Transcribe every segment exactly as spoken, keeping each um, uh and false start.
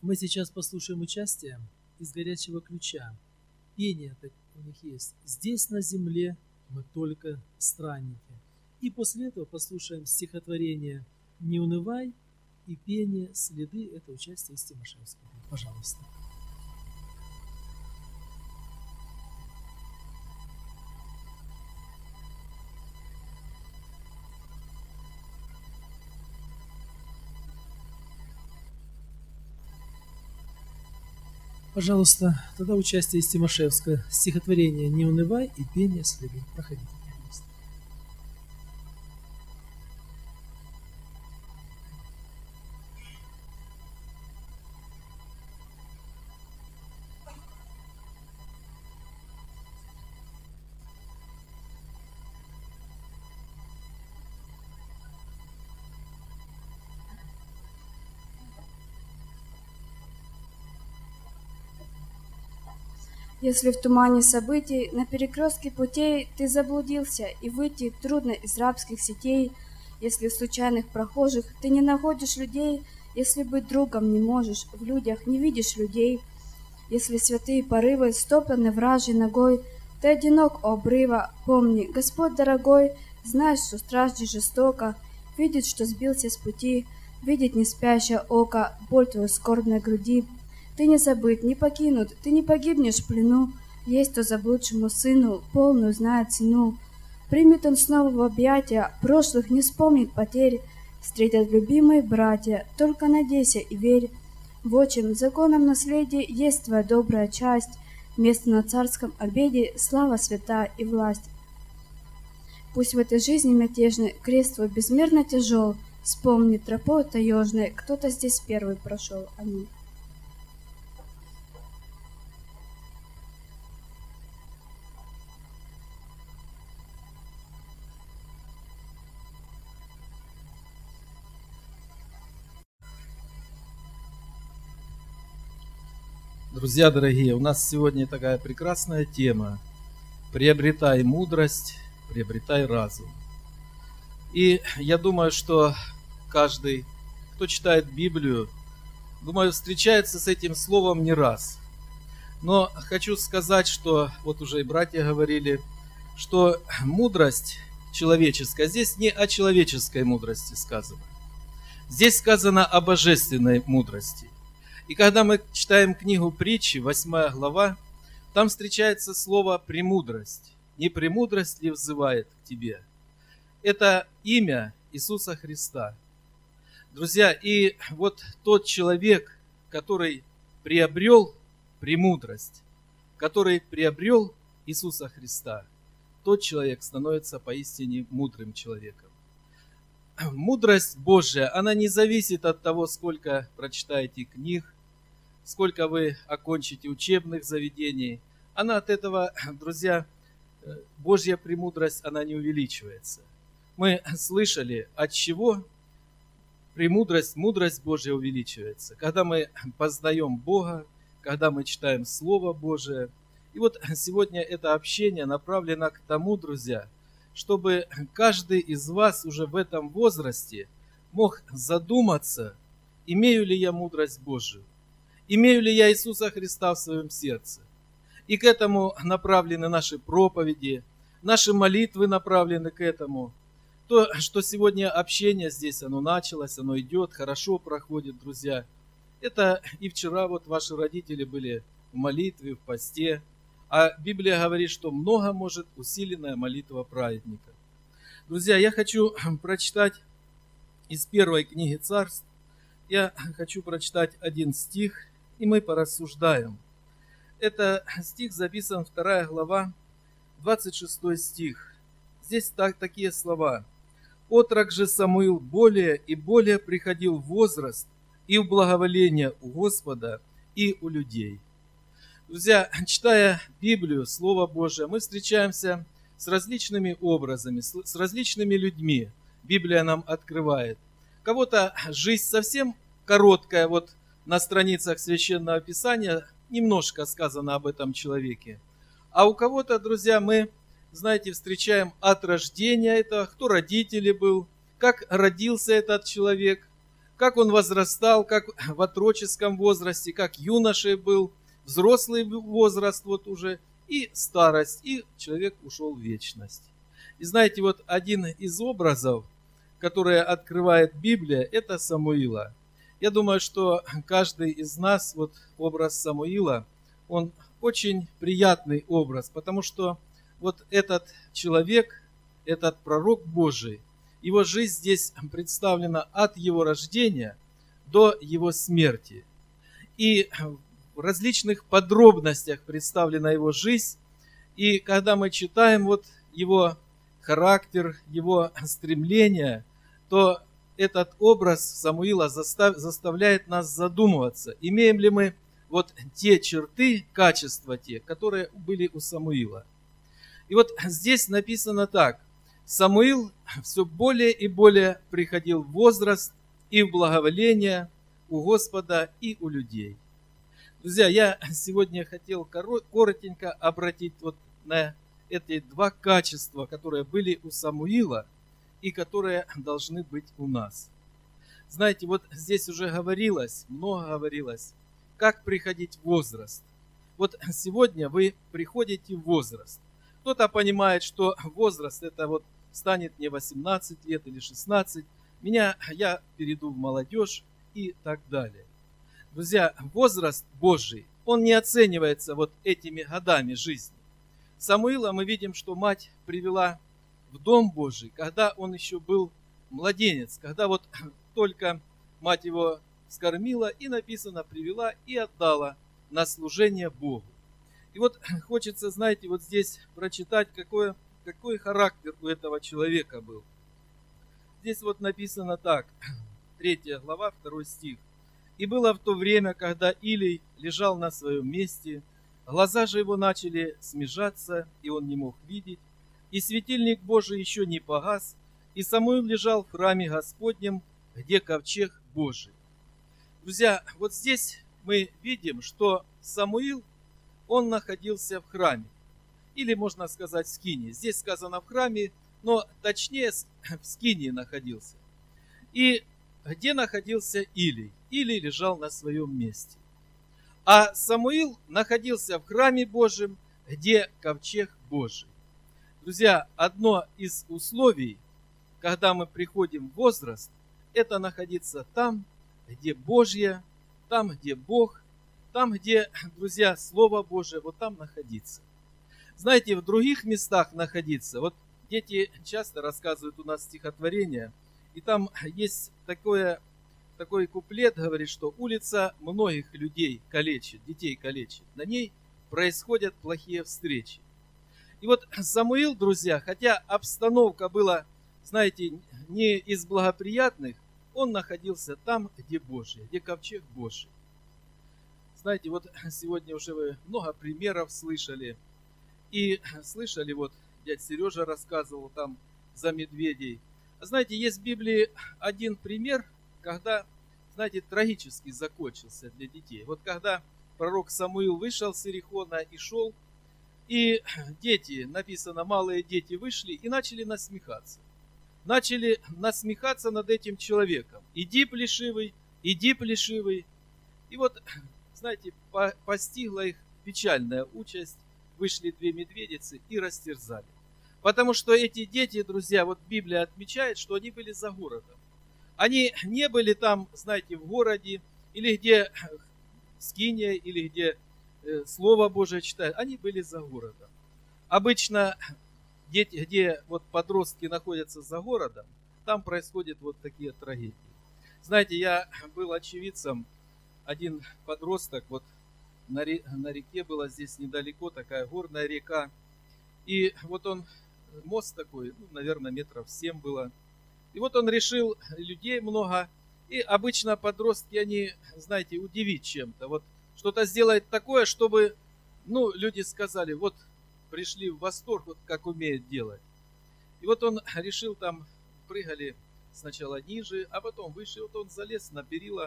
Мы сейчас послушаем участие из «Горячего ключа». Пение так у них есть. «Здесь на земле мы только странники». И после этого послушаем стихотворение «Не унывай» и пение «Следы». Это участие из Тимошевского. Пожалуйста. Пожалуйста, тогда участие из Тимошевского. Стихотворение «Не унывай» и пение «Следы». Проходите, пожалуйста. Если в тумане событий на перекрестке путей ты заблудился, и выйти трудно из рабских сетей, если в случайных прохожих ты не находишь людей, если быть другом не можешь, в людях не видишь людей, если святые порывы стоптаны вражьей ногой, ты одинок у обрыва, помни, Господь дорогой, знаешь, что страждет жестоко, видит, что сбился с пути, видит неспящее око, боль твою скорбной груди. Ты не забыт, не покинут, ты не погибнешь в плену. Есть кто заблудшему сыну полную знает цену. Примет он снова в объятия, прошлых не вспомнит потерь. Встретят любимые братья, только надейся и верь. В отчим законом наследие есть твоя добрая часть. Место на царском обеде, слава свята и власть. Пусть в этой жизни мятежной крест твой безмерно тяжел. Вспомни тропой таежной, кто-то здесь первый прошел, аминь. Друзья дорогие, у нас сегодня такая прекрасная тема. Приобретай мудрость, приобретай разум. И я думаю, что каждый, кто читает Библию, думаю, встречается с этим словом не раз. Но хочу сказать, что, вот уже и братья говорили, что мудрость человеческая, здесь не о человеческой мудрости сказано. Здесь сказано о божественной мудрости. И когда мы читаем книгу Притчи, восьмая глава, там встречается слово «премудрость». «Не премудрость ли взывает к тебе?» Это имя Иисуса Христа. Друзья, и вот тот человек, который приобрел премудрость, который приобрел Иисуса Христа, тот человек становится поистине мудрым человеком. Мудрость Божья, она не зависит от того, сколько прочитаете книг, сколько вы окончите учебных заведений. Она от этого, друзья, Божья премудрость, она не увеличивается. Мы слышали, от чего премудрость, мудрость Божья увеличивается. Когда мы познаем Бога, когда мы читаем Слово Божие. И вот сегодня это общение направлено к тому, друзья, чтобы каждый из вас уже в этом возрасте мог задуматься, имею ли я мудрость Божию, имею ли я Иисуса Христа в своем сердце. И к этому направлены наши проповеди, наши молитвы направлены к этому. То, что сегодня общение здесь, оно началось, оно идет, хорошо проходит, друзья. Это и вчера вот ваши родители были в молитве, в посте. А Библия говорит, что много может усиленная молитва праведника. Друзья, я хочу прочитать из первой книги Царств. Я хочу прочитать один стих, и мы порассуждаем. Это стих записан, вторая глава, двадцать шестой стих. Здесь так, такие слова. «Отрок же Самуил более и более приходил в возраст и в благоволение у Господа и у людей». Друзья, читая Библию, Слово Божие, мы встречаемся с различными образами, с различными людьми. Библия нам открывает. Кого-то жизнь совсем короткая, вот на страницах Священного Писания немножко сказано об этом человеке. А у кого-то, друзья, мы, знаете, встречаем от рождения этого, кто родители был, как родился этот человек, как он возрастал, как в отроческом возрасте, как юношей был, взрослый возраст вот уже, и старость, и человек ушел в вечность. И знаете, вот один из образов, которые открывает Библия, это Самуила. Я думаю, что каждый из нас, вот образ Самуила, он очень приятный образ, потому что вот этот человек, этот пророк Божий, его жизнь здесь представлена от его рождения до его смерти. И в различных подробностях представлена его жизнь. И когда мы читаем вот его характер, его стремления, то этот образ Самуила застав, заставляет нас задумываться, имеем ли мы вот те черты, качества те, которые были у Самуила. И вот здесь написано так. Самуил все более и более приходил в возраст и в благоволение у Господа и у людей. Друзья, я сегодня хотел коротенько обратить вот на эти два качества, которые были у Самуила и которые должны быть у нас. Знаете, вот здесь уже говорилось, много говорилось, как приходить в возраст. Вот сегодня вы приходите в возраст. Кто-то понимает, что возраст это вот станет мне восемнадцать лет или шестнадцать, меня, я перейду в молодежь и так далее. Друзья, возраст Божий, он не оценивается вот этими годами жизни. Самуила мы видим, что мать привела в Дом Божий, когда он еще был младенец, когда вот только мать его скормила и, написано, привела и отдала на служение Богу. И вот хочется, знаете, вот здесь прочитать, какое, какой характер у этого человека был. Здесь вот написано так, третья глава, второй стих. «И было в то время, когда Илий лежал на своем месте, глаза же его начали смежаться, и он не мог видеть, и светильник Божий еще не погас, и Самуил лежал в храме Господнем, где ковчег Божий». Друзья, вот здесь мы видим, что Самуил, он находился в храме, или можно сказать в скинии. Здесь сказано в храме, но точнее в скинии находился. И где находился Илий? Илий лежал на своем месте. А Самуил находился в храме Божьем, где ковчег Божий. Друзья, одно из условий, когда мы приходим в возраст, это находиться там, где Божье, там, где Бог, там, где, друзья, Слово Божие, вот там находиться. Знаете, в других местах находиться, вот дети часто рассказывают у нас стихотворения, и там есть такое, такой куплет, говорит, что улица многих людей калечит, детей калечит, на ней происходят плохие встречи. И вот Самуил, друзья, хотя обстановка была, знаете, не из благоприятных, он находился там, где Божье, где ковчег Божий. Знаете, вот сегодня уже вы много примеров слышали. И слышали, вот дядя Сережа рассказывал там за медведей. Знаете, есть в Библии один пример, когда, знаете, трагически закончился для детей. Вот когда пророк Самуил вышел с Иерихона и шел, и дети, написано, малые дети вышли и начали насмехаться. Начали насмехаться над этим человеком. Иди, плешивый, иди, плешивый. И вот, знаете, постигла их печальная участь. Вышли две медведицы и растерзали. Потому что эти дети, друзья, вот Библия отмечает, что они были за городом. Они не были там, знаете, в городе, или где скиния, или где э, Слово Божие читают. Они были за городом. Обычно дети, где вот подростки находятся за городом, там происходят вот такие трагедии. Знаете, я был очевидцем, один подросток, вот на реке была здесь недалеко, такая горная река. И вот он, мост такой, ну, наверное, метров семь было. И вот он решил, людей много. И обычно подростки, они, знаете, удивить чем-то. Вот что-то сделать такое, чтобы, ну, люди сказали, вот пришли в восторг, вот как умеет делать. И вот он решил там, прыгали сначала ниже, а потом выше. Вот он залез на перила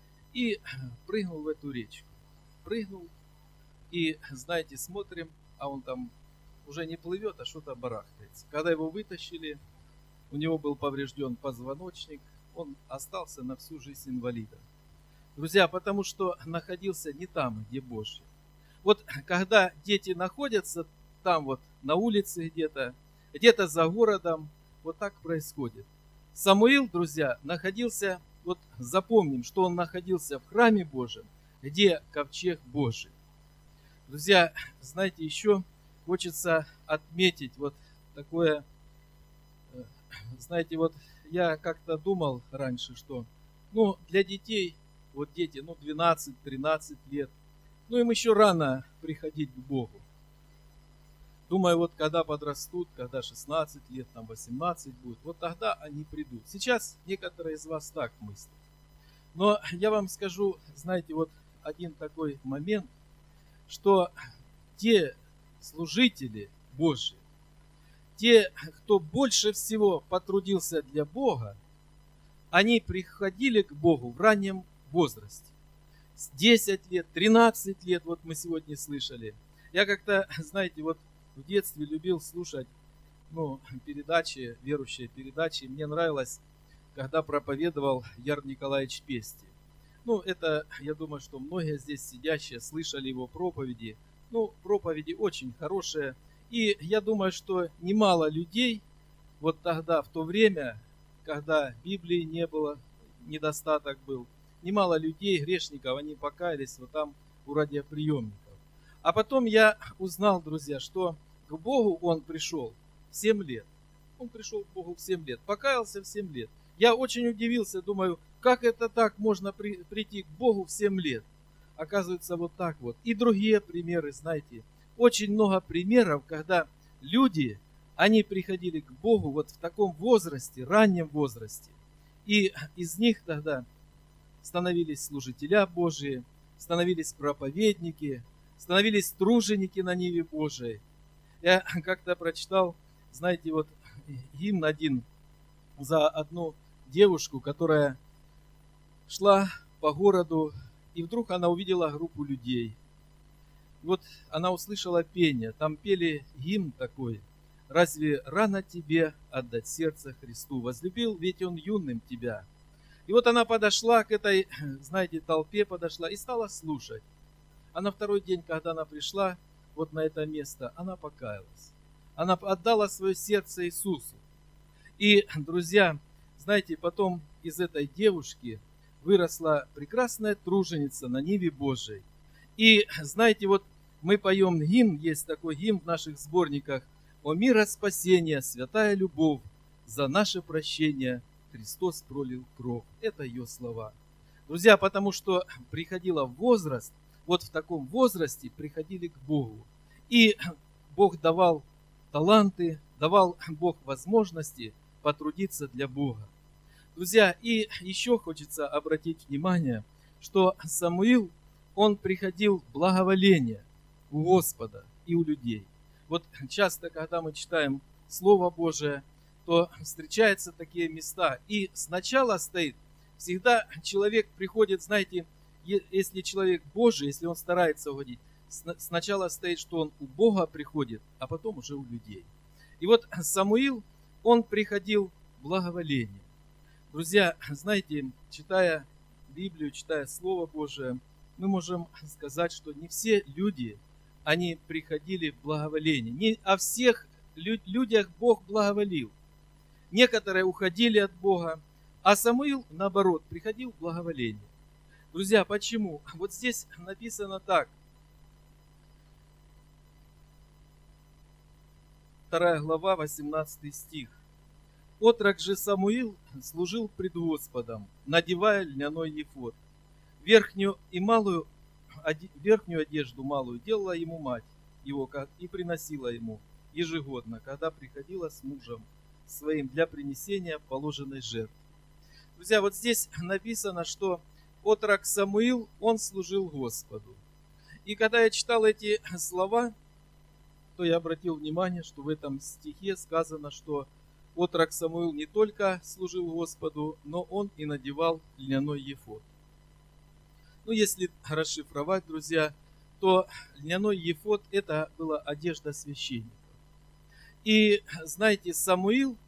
и прыгнул в эту речку. Прыгнул, и, знаете, смотрим, а он там уже не плывет, а что-то барахтается. Когда его вытащили, у него был поврежден позвоночник, он остался на всю жизнь инвалидом. Друзья, потому что находился не там, где Божий. Вот когда дети находятся там вот на улице где-то, где-то за городом, вот так происходит. Самуил, друзья, находился, вот запомним, что он находился в храме Божьем, где ковчег Божий. Друзья, знаете, еще хочется отметить вот такое, знаете, вот я как-то думал раньше, что, ну, для детей, вот дети, ну, двенадцать-тринадцать лет, ну, им еще рано приходить к Богу. Думаю, вот когда подрастут, когда шестнадцать лет, там восемнадцать будет, вот тогда они придут. Сейчас некоторые из вас так мыслят. Но я вам скажу, знаете, вот один такой момент, что те служители Божьи, те, кто больше всего потрудился для Бога, они приходили к Богу в раннем возрасте. С десять лет, тринадцать лет, вот мы сегодня слышали. Я как-то, знаете, вот в детстве любил слушать, ну, передачи, верующие передачи. Мне нравилось, когда проповедовал Яр Николаевич Пести. Ну, это, я думаю, что многие здесь сидящие слышали его проповеди. Ну, проповеди очень хорошие. И я думаю, что немало людей вот тогда, в то время, когда Библии не было, недостаток был, немало людей, грешников, они покаялись вот там у радиоприемников. А потом я узнал, друзья, что к Богу он пришел в семь лет. Он пришел к Богу в семь лет, покаялся в семь лет. Я очень удивился, думаю, как это так можно при, прийти к Богу в семь лет? Оказывается, вот так вот. И другие примеры, знаете, очень много примеров, когда люди, они приходили к Богу вот в таком возрасте, раннем возрасте. И из них тогда становились служителя Божии, становились проповедники, становились труженики на ниве Божией. Я как-то прочитал, знаете, вот гимн один за одну девушку, которая шла по городу, и вдруг она увидела группу людей. Вот она услышала пение, там пели гимн такой: «Разве рано тебе отдать сердце Христу? Возлюбил ведь он юным тебя». И вот она подошла к этой, знаете, толпе, подошла и стала слушать. А на второй день, когда она пришла вот на это место, она покаялась. Она отдала свое сердце Иисусу. И, друзья, знаете, потом из этой девушки выросла прекрасная труженица на ниве Божией. И, знаете, вот мы поем гимн, есть такой гимн в наших сборниках: «О мира спасения, святая любовь, за наше прощение Христос пролил кровь». Это ее слова. Друзья, потому что приходила в возраст, вот в таком возрасте приходили к Богу. И Бог давал таланты, давал Бог возможности потрудиться для Бога. Друзья, и еще хочется обратить внимание, что Самуил, он приходил в благоволение у Господа и у людей. Вот часто, когда мы читаем Слово Божие, то встречаются такие места. И сначала стоит, всегда человек приходит, знаете, если человек Божий, если он старается угодить, сначала стоит, что он у Бога приходит, а потом уже у людей. И вот Самуил, он приходил в благоволение. Друзья, знаете, читая Библию, читая Слово Божие, мы можем сказать, что не все люди, они приходили в благоволение. Не о всех людях Бог благоволил. Некоторые уходили от Бога, а Самуил, наоборот, приходил в благоволение. Друзья, почему? Вот здесь написано так. Вторая глава, восемнадцатый стих. «Отрок же Самуил служил пред Господом, надевая льняной ефод. Верхнюю и малую, верхнюю одежду малую делала ему мать его и приносила ему ежегодно, когда приходила с мужем своим для принесения положенной жертвы». Друзья, вот здесь написано, что отрок Самуил, он служил Господу. И когда я читал эти слова, то я обратил внимание, что в этом стихе сказано, что отрок Самуил не только служил Господу, но он и надевал льняной ефод. Ну, если расшифровать, друзья, то льняной ефод – это была одежда священников. И, знаете, Самуил,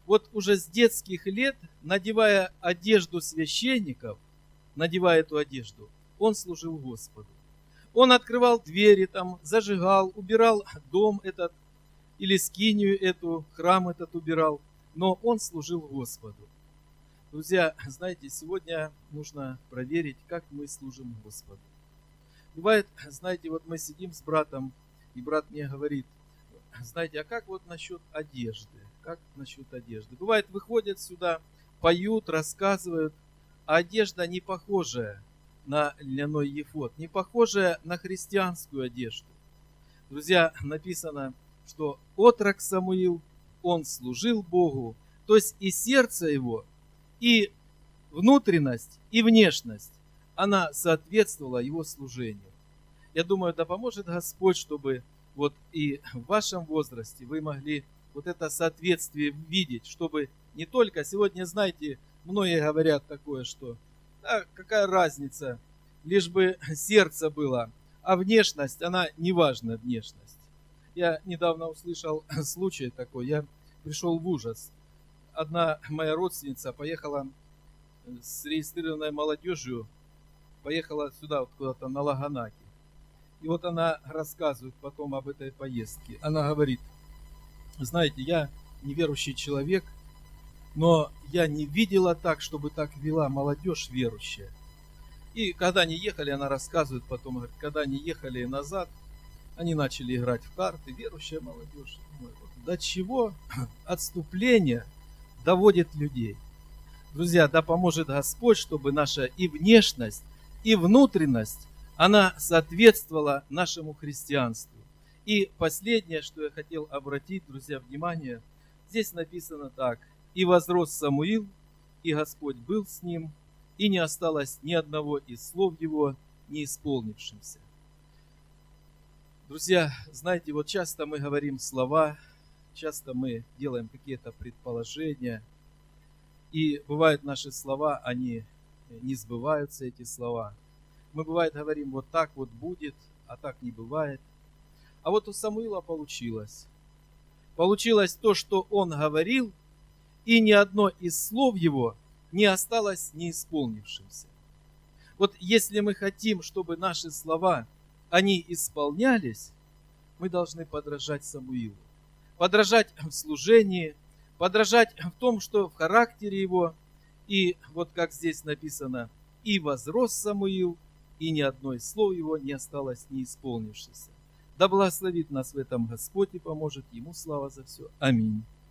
вот уже с детских лет, надевая одежду священников, надевая эту одежду, он служил Господу. Он открывал двери, там, зажигал, убирал дом этот, или скинию эту, храм этот убирал, но он служил Господу. Друзья, знаете, сегодня нужно проверить, как мы служим Господу. Бывает, знаете, вот мы сидим с братом, и брат мне говорит, знаете, а как вот насчет одежды? Как насчет одежды? Бывает, выходят сюда, поют, рассказывают, а одежда не похожая на льняной ефод, не похожая на христианскую одежду. Друзья, написано, что отрок Самуил, он служил Богу, то есть и сердце его, и внутренность, и внешность, она соответствовала его служению. Я думаю, да поможет Господь, чтобы вот и в вашем возрасте вы могли вот это соответствие видеть, чтобы не только, сегодня, знаете, многие говорят такое, что да, какая разница, лишь бы сердце было, а внешность, она не важна, внешность. Я недавно услышал случай такой, я пришел в ужас. Одна моя родственница поехала с регистрированной молодежью, поехала сюда, вот куда-то на Лаганаки. И вот она рассказывает потом об этой поездке. Она говорит, знаете, я неверующий человек, но я не видела так, чтобы так вела молодежь верующая. И когда они ехали, она рассказывает потом, говорит, когда они ехали назад, они начали играть в карты, верующая молодежь. Думаю, вот до чего отступление доводит людей. Друзья, да поможет Господь, чтобы наша и внешность, и внутренность, она соответствовала нашему христианству. И последнее, что я хотел обратить, друзья, внимание, здесь написано так. «И возрос Самуил, и Господь был с ним, и не осталось ни одного из слов его не исполнившимся». Друзья, знаете, вот часто мы говорим слова, часто мы делаем какие-то предположения, и бывают наши слова, они не сбываются, эти слова. Мы, бывает, говорим, вот так вот будет, а так не бывает. А вот у Самуила получилось. Получилось то, что он говорил, и ни одно из слов его не осталось неисполнившимся. Вот если мы хотим, чтобы наши слова, они исполнялись, мы должны подражать Самуилу. Подражать в служении, подражать в том, что в характере его. И вот как здесь написано, «И возрос Самуил, и ни одно из слов его не осталось неисполнившимся». Да благословит нас в этом Господь и поможет ему слава за все. Аминь.